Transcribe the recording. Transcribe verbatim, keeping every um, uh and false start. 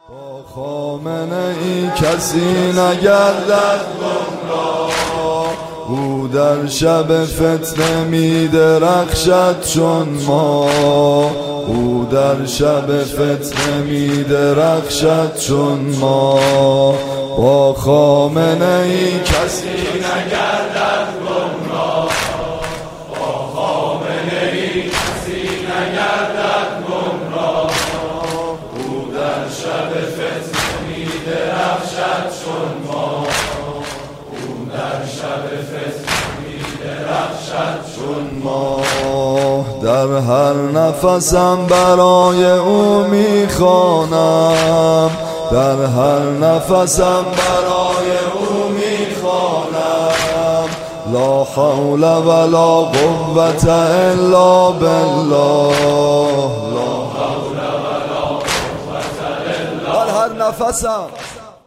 با خامنه ای کسی نگردد گمراه، او در شب فتنه می درخشد چون ما. او در شب فتنه می درخشد چون ما. با خامنه ای کسی نگردد گمراه، با خامنه ای کسی نگردد گمراه. او در شب فتنه می درخشد چون ما. او در شب فتنه می درخشد چون ما. در هر نفسم برای او می خوانم، در هر نفسم برای او می خوانم. لا حول ولا قوة الا بالله، لا حول ولا قوة الا بالله. در هر نفسم